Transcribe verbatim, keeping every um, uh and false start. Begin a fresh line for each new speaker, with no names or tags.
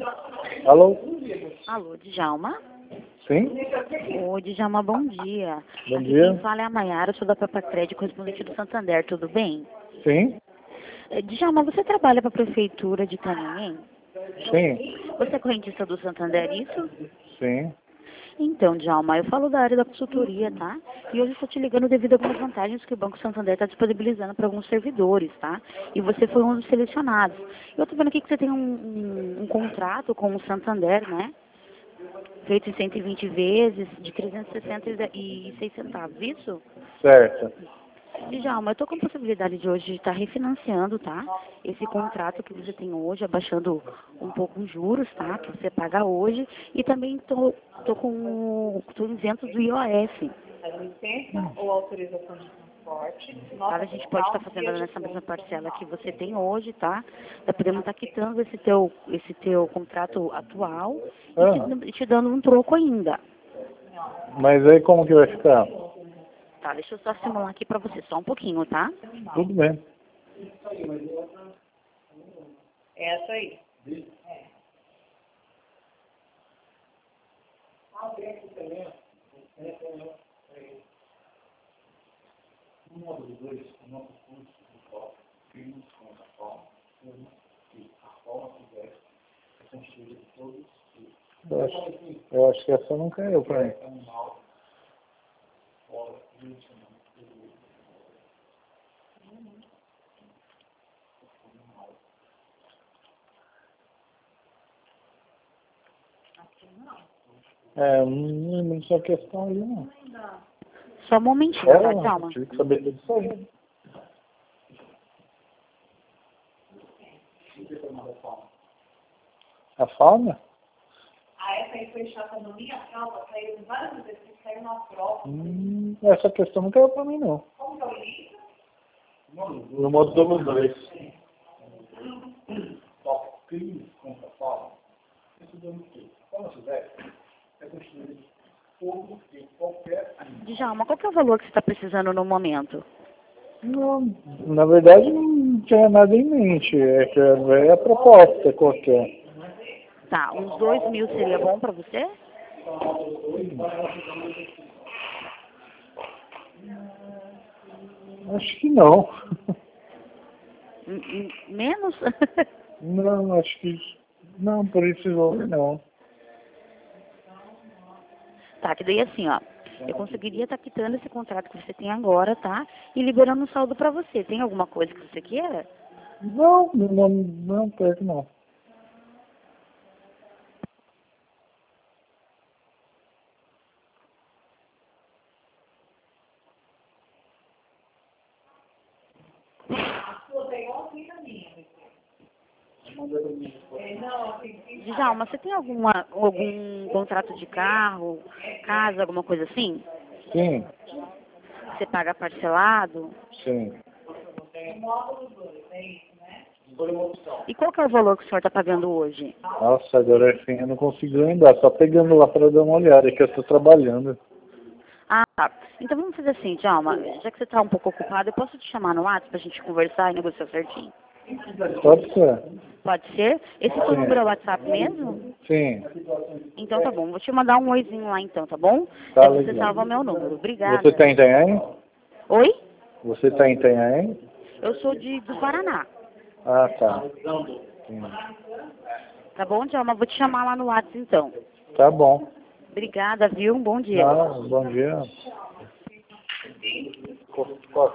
Alô?
Alô, Djalma?
Sim?
Oi, Djalma, bom dia.
Bom
Aqui
dia.
quem fala é a Mayara, eu sou da Papa Crédito, correspondente do Santander, tudo bem?
Sim?
Eh, Djalma, você trabalha para a Prefeitura de Itanhaém?
Sim?
Você é correntista do Santander, isso?
Sim?
Então, Djalma, eu falo da área da consultoria, tá? E hoje eu estou te ligando devido a algumas vantagens que o Banco Santander está disponibilizando para alguns servidores, tá? E você foi um dos selecionados. Eu estou vendo aqui que você tem um, um, um contrato com o Santander, né? Feito em cento e vinte vezes, de trezentos e sessenta e seis centavos, isso?
Certo.
Djalma, eu estou com a possibilidade de hoje estar refinanciando, tá? Esse contrato que você tem hoje, abaixando um pouco os juros, tá? Que você paga hoje. E também estou tô, tô com tô isento do I O F.
Licença ou autorização de transporte.
Tá? A gente pode estar fazendo nessa mesma parcela que você tem hoje, tá? Tá podendo estar quitando esse teu, esse teu contrato atual e
Ah,
te, te dando um troco ainda.
mas aí como que vai ficar?
Tá, deixa eu só simular aqui pra você, só um pouquinho, tá?
Tudo bem.
Essa aí.
Eu acho, eu acho que essa não caiu pra mim. É, não lembro dessa questão ali, não.
Só um momentinho, tá,
É,
calma.
tive que saber disso aí. A fauna?
Ah, essa aí foi chata na minha prova, caiu várias vezes, caiu na prova.
Hum, essa questão não caiu pra mim, não.
Como que eu li?
No módulo dois.
Djalma, qual que é o valor que você está precisando no momento?
Não, na verdade não tinha nada em mente. É que é a proposta qualquer.
Tá, uns dois mil seria bom pra você?
Acho que não.
M- m- Menos?
Não, acho que não, por esse valor não.
Tá, que daí assim, ó. Eu conseguiria estar quitando esse contrato que você tem agora, tá? E liberando um saldo pra você. Tem alguma coisa que você queira?
Não, não, não, pior que não.
A sua tá igualzinha a minha. É, não, assim, tem
Djalma, você tem alguma, algum contrato de carro, casa, alguma coisa assim?
Sim,
Você paga parcelado?
sim.
o módulo dois, é isso, né?
E qual que é o valor que o senhor está pagando hoje?
Nossa, agora assim eu não consigo andar, só pegando lá para dar uma olhada, que eu estou trabalhando.
Ah, tá. Então vamos fazer assim, Djalma, já que você está um pouco ocupado, eu posso te chamar no WhatsApp para a gente conversar e negociar certinho?
Pode ser?
Pode ser? Esse seu
Sim.
número é o WhatsApp mesmo?
Sim,
Então tá bom, vou te mandar um oizinho lá então, tá bom?
tá
Aí você
legal.
salva meu número.
Você
Obrigada.
está em Itanhaém?
Oi?
Você está em Itanhaém?
Eu sou de, do Paraná.
Ah, tá. Sim.
Tá bom, Djalma? Vou te chamar lá no WhatsApp então.
Tá bom.
Obrigada, viu? Um bom dia.
Não, bom dia.